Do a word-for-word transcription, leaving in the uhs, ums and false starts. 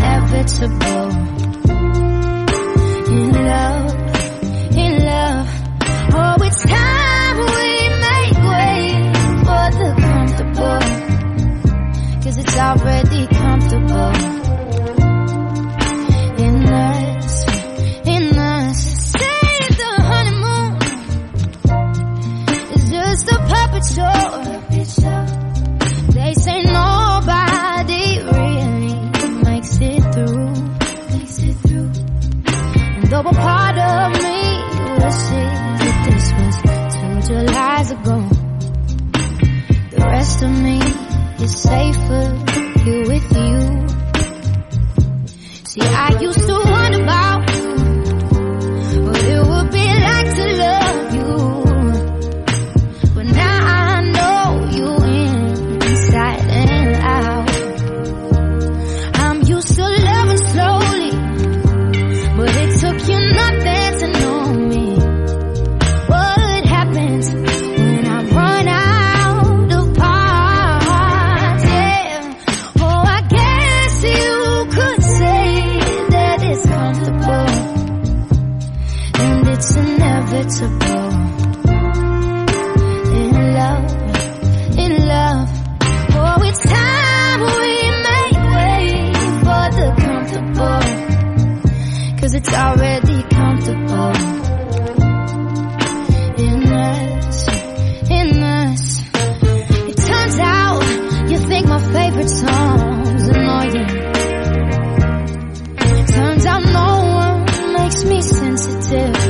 inevitable. In love, in love, oh, it's time we make way for the comfortable, 'cause it's already comfortable. In us, in us, save the honeymoon. It's just a puppet show. They say nobody really makes it through. Makes it through. And though a part of me wishes that this was two Julys ago, the rest of me is safer here with you. See, I used to wonder about you, what it would be like to love you, but now I know you inside and out. I'm used to loving slowly, but it took you nothing to know me. What happens when I run out of parts? Yeah. Oh, I guess you could say that it's comfortable, and it's inevitable. In love, in love, oh, it's time we make way for the comfortable, 'cause it's already comfortable. In us, in us. It turns out you think my favorite song's annoying. Turns out no one makes me sensitive.